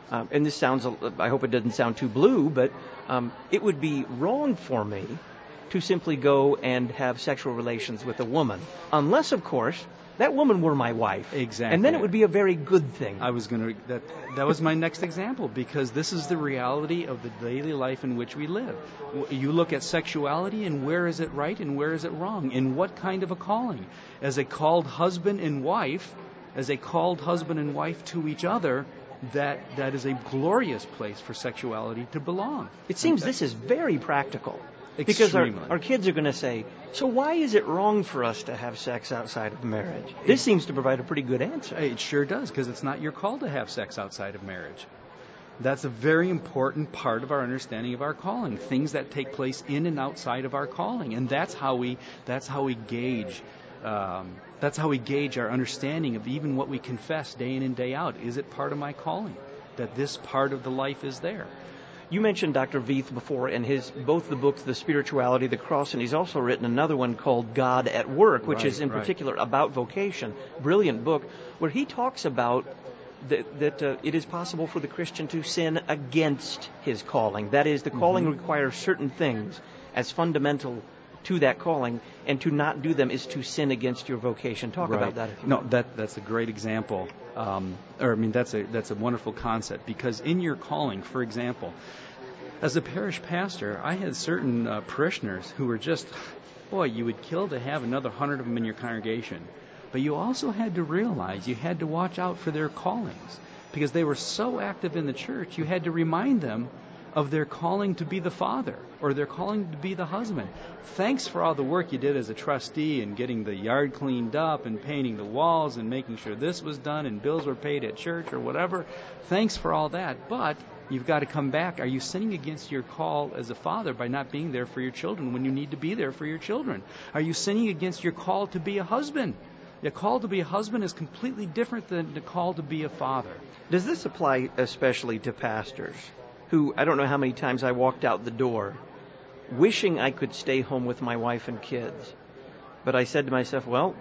um, and this sounds, a- I hope it doesn't sound too blue, but um, it would be wrong for me to simply go and have sexual relations with a woman, unless, of course, that woman were my wife.
Exactly.
And then it would be a very good thing.
I was going to, that that was my next example, because this is the reality of the daily life in which we live. You look at sexuality, and where is it right and where is it wrong? In what kind of a calling? As a called husband and wife, as a called husband and wife to each other, that that is a glorious place for sexuality to belong.
It seems this is very practical. Because
Extremely.
our, our kids are going to say, so why is it wrong for us to have sex outside of marriage? This seems to provide a pretty good answer.
It sure does, because it's not your call to have sex outside of marriage. That's a very important part of our understanding of our calling, things that take place in and outside of our calling. And that's how we that's how we gauge um, that's how we gauge our understanding of even what we confess day in and day out. Is it part of my calling? That this part of the life is there.
You mentioned Doctor Veith before, and his both the books, The Spirituality, The Cross, and he's also written another one called God at Work, which
Right,
is in
right.
particular about vocation. Brilliant book, where he talks about that, that uh, it is possible for the Christian to sin against his calling. That is, the calling
Mm-hmm.
requires certain things as fundamental to that calling, and to not do them is to sin against your vocation. Talk
Right.
about that. If you
No,
will.
that that's a great example. Um, or I mean, that's a that's a wonderful concept, because in your calling, for example, as a parish pastor, I had certain uh, parishioners who were just, boy, you would kill to have another hundred of them in your congregation. But you also had to realize you had to watch out for their callings, because they were so active in the church. You had to remind them of their calling to be the father, or their calling to be the husband. Thanks for all the work you did as a trustee and getting the yard cleaned up and painting the walls and making sure this was done and bills were paid at church or whatever. Thanks for all that. But you've got to come back. Are you sinning against your call as a father by not being there for your children when you need to be there for your children? Are you sinning against your call to be a husband? The call to be a husband is completely different than the call to be a father.
Does this apply especially to pastors who, I don't know how many times I walked out the door wishing I could stay home with my wife and kids, but I said to myself, well,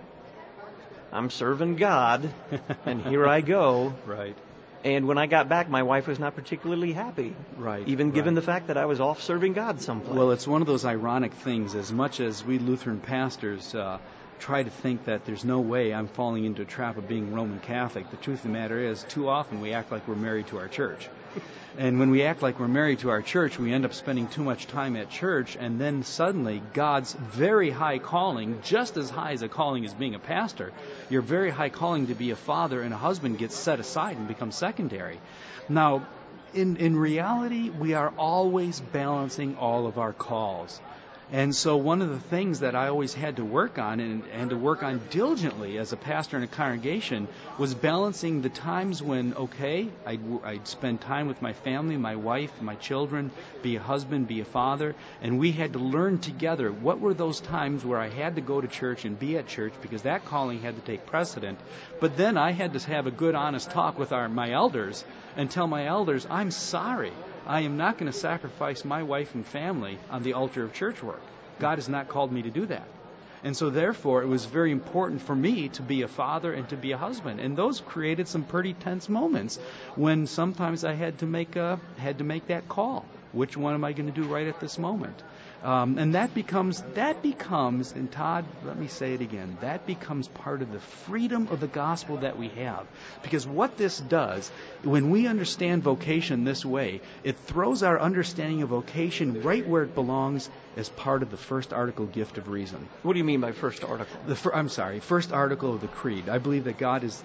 I'm serving God, and here I go.
Right.
And when I got back, my wife was not particularly happy,
Right.
even given
right.
the fact that I was off serving God someplace.
Well, it's one of those ironic things. As much as we Lutheran pastors uh, try to think that there's no way I'm falling into a trap of being Roman Catholic, the truth of the matter is, too often we act like we're married to our church. And when we act like we're married to our church, we end up spending too much time at church, and then suddenly God's very high calling, just as high as a calling as being a pastor, your very high calling to be a father and a husband gets set aside and becomes secondary. Now, in, in reality, we are always balancing all of our calls. And so one of the things that I always had to work on and, and to work on diligently as a pastor in a congregation was balancing the times when, okay, I'd, I'd spend time with my family, my wife, my children, be a husband, be a father, and we had to learn together what were those times where I had to go to church and be at church because that calling had to take precedent. But then I had to have a good, honest talk with our my elders and tell my elders, I'm sorry. I am not going to sacrifice my wife and family on the altar of church work. God has not called me to do that. And so therefore, it was very important for me to be a father and to be a husband. And those created some pretty tense moments when sometimes I had to make a, had to make that call. Which one am I going to do right at this moment? Um, and that becomes, that becomes, and Todd, let me say it again, that becomes part of the freedom of the gospel that we have. Because what this does, when we understand vocation this way, it throws our understanding of vocation right where it belongs as part of the first article gift of reason.
What do you mean by first article?
The fir- I'm sorry, first article of the creed. I believe that God is...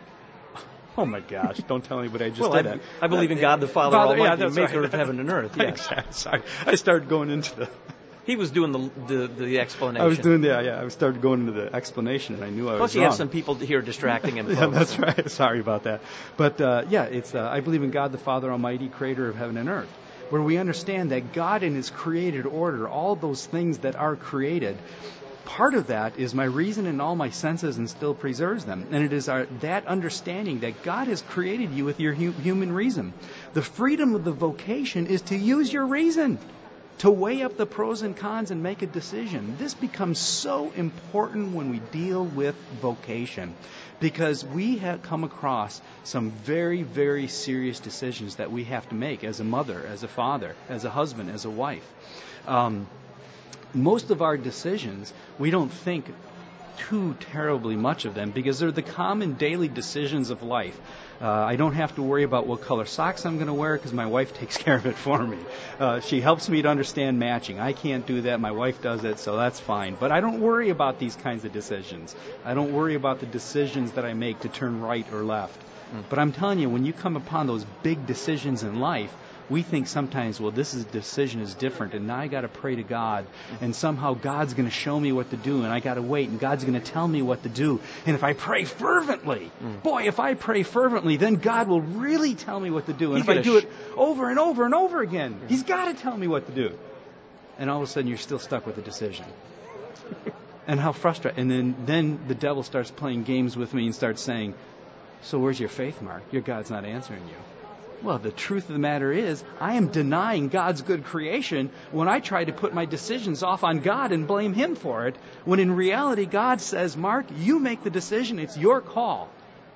Oh my gosh! Don't tell me what I just
well,
did.
I, I believe in God the Father,
Father,
Almighty,
yeah, that's
maker
right.
of heaven and earth. Yes.
Exactly. Sorry, I started going into the.
He was doing the the, the explanation.
I was doing the yeah, yeah. I started going into the explanation, and I knew I
Plus,
was
you
wrong.
have some people here distracting him.
Yeah, that's right. Sorry about that. But uh, yeah, it's. Uh, I believe in God the Father Almighty, Creator of heaven and earth, where we understand that God in His created order, all those things that are created. Part of that is my reason and all my senses and still preserves them. And it is our, that understanding that God has created you with your hu- human reason. The freedom of the vocation is to use your reason. to weigh up the pros and cons and make a decision. This becomes so important when we deal with vocation, because we have come across some very, very serious decisions that we have to make as a mother, as a father, as a husband, as a wife. Um, most of our decisions, we don't think too terribly much of them because they're the common daily decisions of life. Uh, I don't have to worry about what color socks I'm going to wear because my wife takes care of it for me. Uh, she helps me to understand matching. I can't do that. My wife does it, so that's fine. But I don't worry about these kinds of decisions. I don't worry about the decisions that I make to turn right or left. Mm. But I'm telling you, when you come upon those big decisions in life, we think sometimes, well, this is, decision is different, and now I got to pray to God, and somehow God's going to show me what to do, and I got to wait, and God's going to tell me what to do. And if I pray fervently, mm. boy, if I pray fervently, then God will really tell me what to do. And
He's
if I do
sh-
it over and over and over again, mm. He's got to tell me what to do. And all of a sudden, you're still stuck with the decision. And how frustrating. And then, then the devil starts playing games with me and starts saying, so where's your faith, Mark? Your God's not answering you. Well, the truth of the matter is, I am denying God's good creation when I try to put my decisions off on God and blame Him for it, when in reality God says, Mark, you make the decision. It's your call.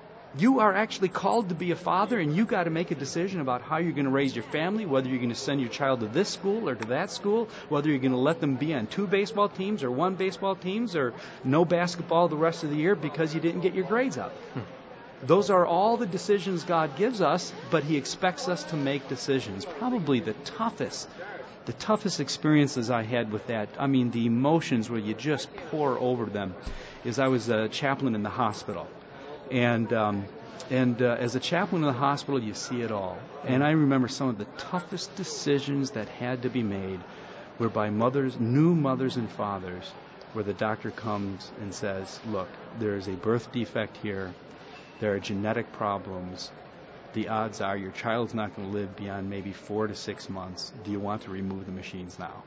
You are actually called to be a father, and you got to make a decision about how you're going to raise your family, whether you're going to send your child to this school or to that school, whether you're going to let them be on two baseball teams or one baseball teams or no basketball the rest of the year because you didn't get your grades up. Hmm. Those are all the decisions God gives us, but He expects us to make decisions. Probably the toughest, the toughest experiences I had with that, I mean, the emotions where you just pour over them, is I was a chaplain in the hospital. And um, and uh, as a chaplain in the hospital, you see it all. And I remember some of the toughest decisions that had to be made were by mothers, new mothers and fathers, where the doctor comes and says, look, there is a birth defect here. There are genetic problems. The odds are your child's not going to live beyond maybe four to six months. Do you want to remove the machines now?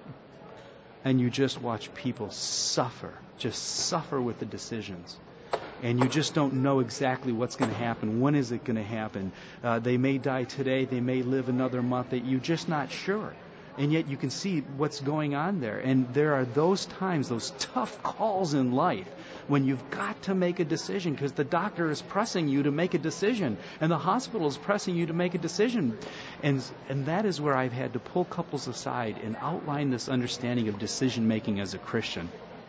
And you just watch people suffer, just suffer with the decisions. And you just don't know exactly what's going to happen. When is it going to happen? Uh, they may die today. They may live another month. That you're just not sure. And yet you can see what's going on there. And there are those times, those tough calls in life, when you've got to make a decision because the doctor is pressing you to make a decision and the hospital is pressing you to make a decision. And and that is where I've had to pull couples aside and outline this understanding of decision making as a Christian.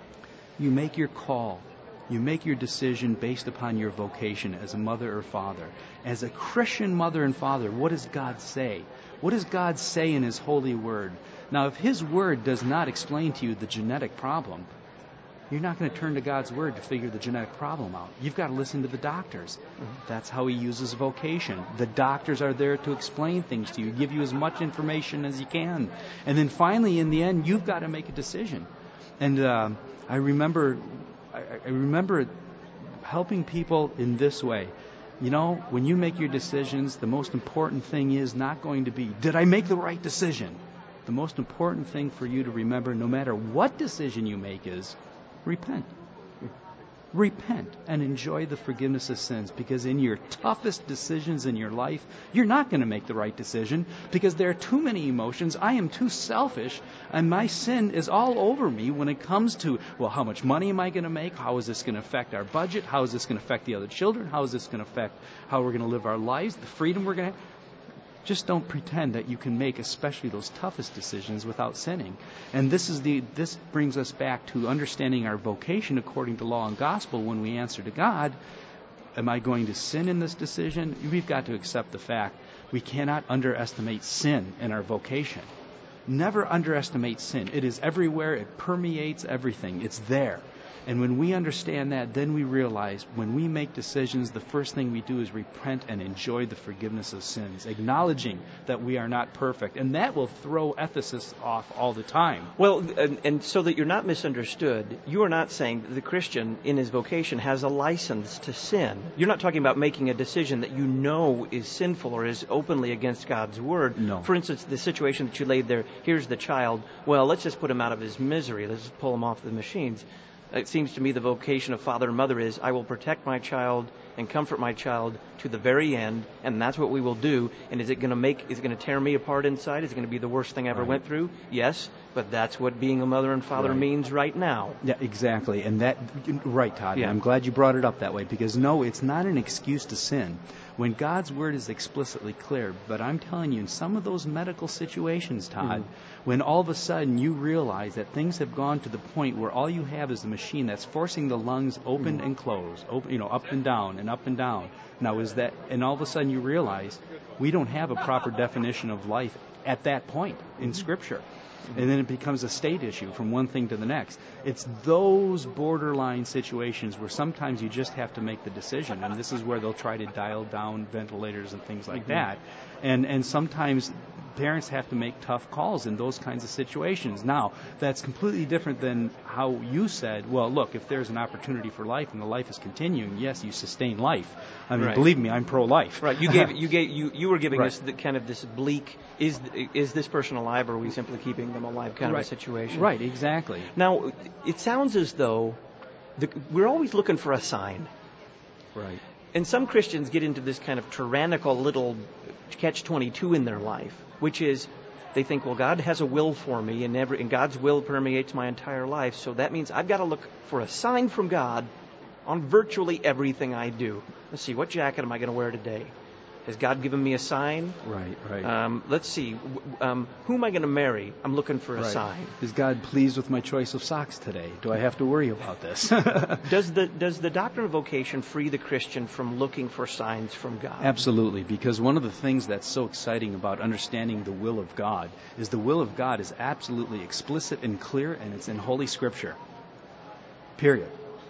You make your call. You make your decision based upon your vocation as a mother or father. As a Christian mother and father, what does God say? What does God say in His holy word? Now, if His word does not explain to you the genetic problem, you're not going to turn to God's word to figure the genetic problem out. You've got to listen to the doctors. That's how He uses vocation. The doctors are there to explain things to you, give you as much information as you can. And then finally, in the end, you've got to make a decision. And uh, I remember, I, I remember helping people in this way. You know, when you make your decisions, the most important thing is not going to be, did I make the right decision? The most important thing for you to remember, no matter what decision you make, is repent. Repent and enjoy the forgiveness of sins, because in your toughest decisions in your life, you're not going to make the right decision because there are too many emotions. I am too selfish, and my sin is all over me when it comes to, well, how much money am I going to make? How is this going to affect our budget? How is this going to affect the other children? How is this going to affect how we're going to live our lives, the freedom we're going to have? Just don't pretend that you can make especially those toughest decisions without sinning. And this is the this brings us back to understanding our vocation according to law and gospel. When we answer to God, am I going to sin in this decision? We've got to accept the fact we cannot underestimate sin in our vocation. Never underestimate sin. It is everywhere. It permeates everything. It's there. And when we understand that, then we realize when we make decisions, the first thing we do is repent and enjoy the forgiveness of sins, acknowledging that we are not perfect. And that will throw ethicists off all the time.
Well, and, and so that you're not misunderstood, you are not saying that the Christian in his vocation has a license to sin. You're not talking about making a decision that you know is sinful or is openly against God's word.
No.
For instance, the situation that you laid there, here's the child. Well, let's just put him out of his misery. Let's just pull him off the machines. It seems to me the vocation of father and mother is, I will protect my child and comfort my child to the very end, and that's what we will do. And is it going to make, is it going to tear me apart inside? Is it going to be the worst thing I ever
Right.
went through? Yes, but that's what being a mother and father
Right.
means right now.
Yeah, exactly. And that, right, Todd.
Yeah.
And I'm glad you brought it up that way, because no, it's not an excuse to sin. When God's word is explicitly clear, but I'm telling you, in some of those medical situations, Todd, mm-hmm. when all of a sudden you realize that things have gone to the point where all you have is a machine that's forcing the lungs open mm-hmm. and close, open, you know, up and down and up and down. Now, is that, and all of a sudden you realize we don't have a proper definition of life at that point in mm-hmm. Scripture. And then it becomes a state issue from one thing to the next. It's those borderline situations where sometimes you just have to make the decision, and this is where they'll try to dial down ventilators and things like mm-hmm. that. And and sometimes parents have to make tough calls in those kinds of situations. Now, that's completely different than how you said, well, look, if there's an opportunity for life and the life is continuing, yes, you sustain life. I mean,
right.
believe me, I'm pro-life.
Right. You gave you gave you you were giving
right.
us the kind of this bleak, is is this person alive, or are we simply keeping them alive kind
right.
of a situation?
Right, exactly.
Now, it sounds as though the, we're always looking for a sign.
Right.
And some Christians get into this kind of tyrannical little catch twenty-two in their life, which is they think, well, God has a will for me, and, every, and God's will permeates my entire life, so that means I've got to look for a sign from God on virtually everything I do. Let's see, what jacket am I going to wear today? Has God given me a sign?
Right, right.
Um, let's see, um, who am I going to marry? I'm looking for a
right.
sign.
Is God pleased with my choice of socks today? Do I have to worry about this?
Does the does the doctrine of vocation free the Christian from looking for signs from God?
Absolutely, because one of the things that's so exciting about understanding the will of God is the will of God is absolutely explicit and clear, and it's in Holy Scripture. Period.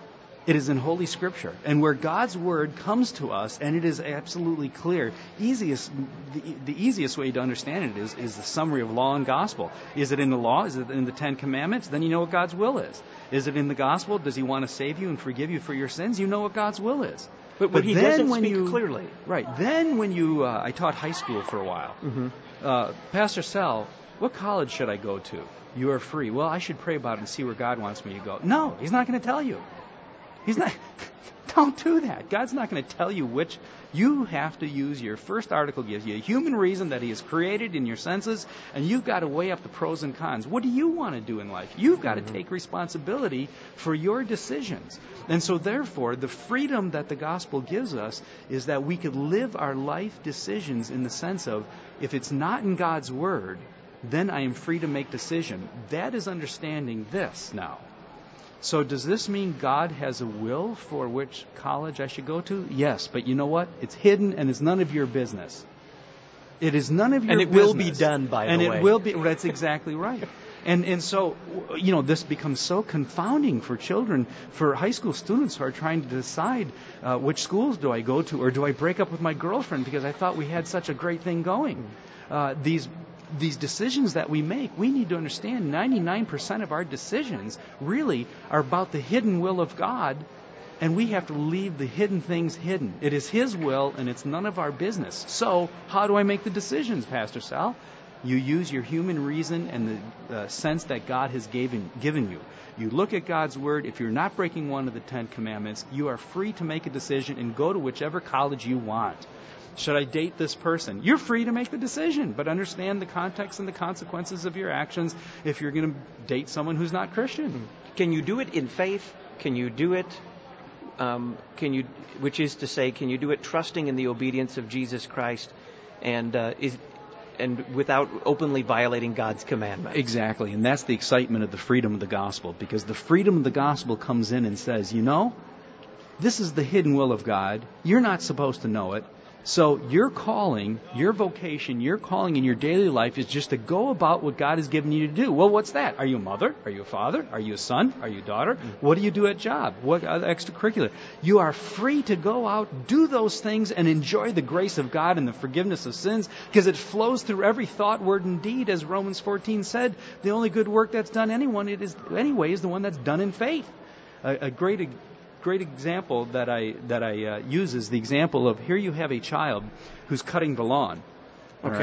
It is in Holy Scripture. And where God's Word comes to us, and it is absolutely clear, easiest, the, the easiest way to understand it is, is the summary of law and gospel. Is it in the law? Is it in the Ten Commandments? Then you know what God's will is. Is it in the gospel? Does He want to save you and forgive you for your sins? You know what God's will is.
But, but He
then
doesn't
when
speak
you,
clearly.
Right. Then when you, uh, I taught high school for a while.
Mm-hmm.
Uh, Pastor Sal, what college should I go to? You are free. Well, I should pray about it and see where God wants me to go. No, He's not going to tell you. He's not. Don't do that. God's not going to tell you which. You have to use your first article gives you a human reason that He has created in your senses, and you've got to weigh up the pros and cons. What do you want to do in life? You've got to take responsibility for your decisions. And so therefore, the freedom that the gospel gives us is that we could live our life decisions in the sense of, if it's not in God's Word, then I am free to make decision. That is understanding this now. So does this mean God has a will for which college I should go to? Yes, but you know what? It's hidden and it's none of your business. It is none of your business.
And it will be done, by the
and
way.
And it will be. That's exactly right. And and so, you know, this becomes so confounding for children, for high school students who are trying to decide uh, which schools do I go to, or do I break up with my girlfriend because I thought we had such a great thing going. Uh, these These decisions that we make, we need to understand ninety-nine percent of our decisions really are about the hidden will of God, and we have to leave the hidden things hidden. It is His will, and it's none of our business. So how do I make the decisions, Pastor Sal? You use your human reason and the uh, sense that God has given, given you. You look at God's Word. If you're not breaking one of the Ten Commandments, you are free to make a decision and go to whichever college you want. Should I date this person? You're free to make the decision, but understand the context and the consequences of your actions if you're going to date someone who's not Christian.
Can you do it in faith? Can you do it, um, can you, which is to say, can you do it trusting in the obedience of Jesus Christ and uh, is and without openly violating God's commandments?
Exactly, and that's the excitement of the freedom of the gospel, because the freedom of the gospel comes in and says, you know, this is the hidden will of God. You're not supposed to know it. So your calling, your vocation, your calling in your daily life is just to go about what God has given you to do. Well, what's that? Are you a mother? Are you a father? Are you a son? Are you a daughter? What do you do at job? What other extracurricular? You are free to go out, do those things, and enjoy the grace of God and the forgiveness of sins, because it flows through every thought, word, and deed. As Romans fourteen said, the only good work that's done anyone, it is anyway, is the one that's done in faith. A, a great Great example that I that I uh, use is the example of, here you have a child who's cutting the lawn.
Okay.
Right?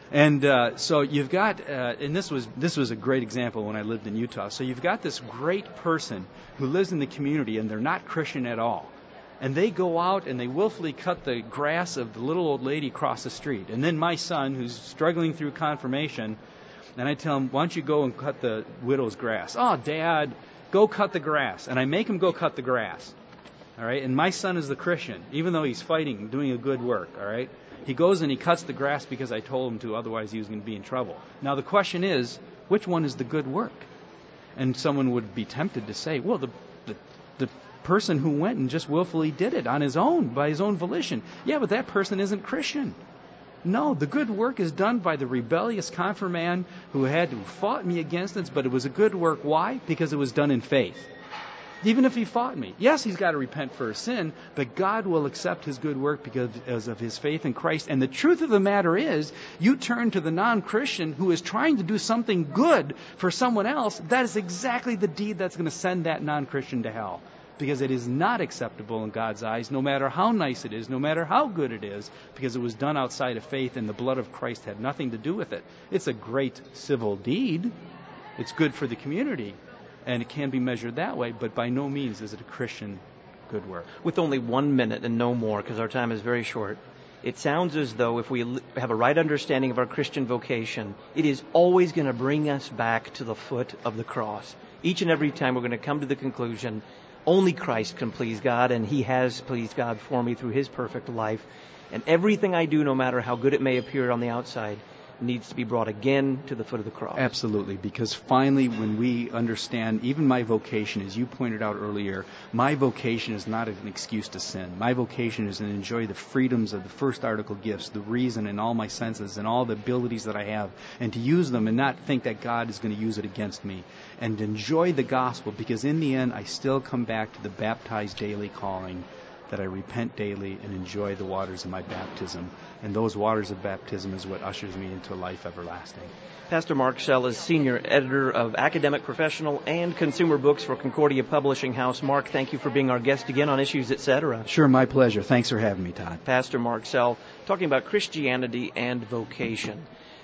And uh, so you've got, uh, and this was this was a great example when I lived in Utah. So you've got this great person who lives in the community, and they're not Christian at all. And they go out and they willfully cut the grass of the little old lady across the street. And then my son, who's struggling through confirmation, and I tell him, why don't you go and cut the widow's grass? Oh, Dad, go cut the grass. And I make him go cut the grass. All right? And my son is the Christian, even though he's fighting, doing a good work. All right? He goes and he cuts the grass because I told him to, otherwise he was going to be in trouble. Now the question is, which one is the good work? And someone would be tempted to say, well, the the, the person who went and just willfully did it on his own, by his own volition. Yeah, but that person isn't Christian. No, the good work is done by the rebellious confirmand who had who fought me against it, but it was a good work. Why? Because it was done in faith. Even if he fought me. Yes, he's got to repent for his sin, but God will accept his good work because of his faith in Christ. And the truth of the matter is, you turn to the non-Christian who is trying to do something good for someone else, that is exactly the deed that's going to send that non-Christian to hell. Because it is not acceptable in God's eyes, no matter how nice it is, no matter how good it is, because it was done outside of faith and the blood of Christ had nothing to do with it. It's a great civil deed. It's good for the community. And it can be measured that way, but by no means is it a Christian good work.
With only one minute and no more, because our time is very short, it sounds as though if we have a right understanding of our Christian vocation, it is always going to bring us back to the foot of the cross. Each and every time we're going to come to the conclusion, only Christ can please God, and He has pleased God for me through His perfect life. And everything I do, no matter how good it may appear on the outside, needs to be brought again to the foot of the cross.
Absolutely, because finally when we understand, even my vocation, as you pointed out earlier, my vocation is not an excuse to sin. My vocation is to enjoy the freedoms of the first article gifts, the reason and all my senses and all the abilities that I have, and to use them and not think that God is going to use it against me, and enjoy the gospel, because in the end I still come back to the baptized daily calling, that I repent daily and enjoy the waters of my baptism. And those waters of baptism is what ushers me into life everlasting.
Pastor Mark Sell is Senior Editor of Academic, Professional, and Consumer Books for Concordia Publishing House. Mark, thank you for being our guest again on Issues, et cetera.
Sure, my pleasure. Thanks for having me, Todd.
Pastor Mark Sell, talking about Christianity and vocation.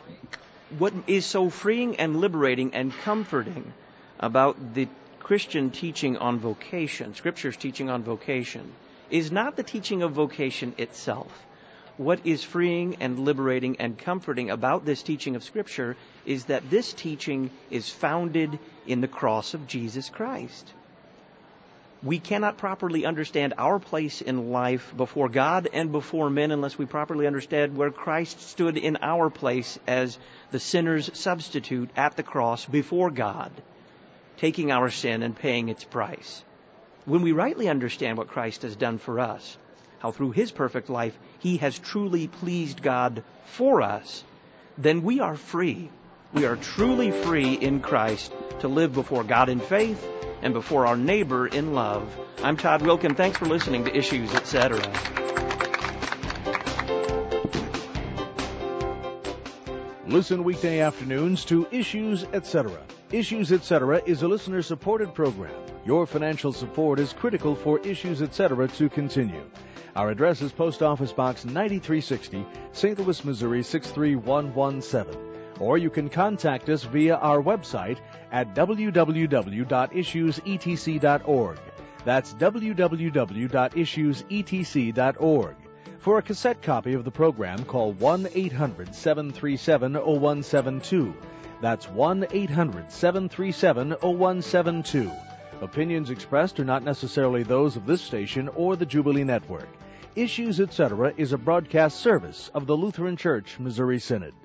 What is so freeing and liberating and comforting about the Christian teaching on vocation, Scripture's teaching on vocation, is not the teaching of vocation itself. What is freeing and liberating and comforting about this teaching of Scripture is that this teaching is founded in the cross of Jesus Christ. We cannot properly understand our place in life before God and before men unless we properly understand where Christ stood in our place as the sinner's substitute at the cross before God, taking our sin and paying its price. When we rightly understand what Christ has done for us, how through His perfect life He has truly pleased God for us, then we are free. We are truly free in Christ to live before God in faith and before our neighbor in love. I'm Todd Wilkin. Thanks for listening to Issues, et cetera.
Listen weekday afternoons to Issues, et cetera. Issues, et cetera is a listener-supported program. Your financial support is critical for Issues, et cetera to continue. Our address is Post Office Box ninety-three sixty, Saint Louis, Missouri six three one one seven. Or you can contact us via our website at w w w dot issues e t c dot org. That's w w w dot issues e t c dot org. For a cassette copy of the program, call one eight hundred seven three seven zero one seven two. That's one eight hundred seven three seven zero one seven two. Opinions expressed are not necessarily those of this station or the Jubilee Network. Issues, et cetera is a broadcast service of the Lutheran Church Missouri Synod.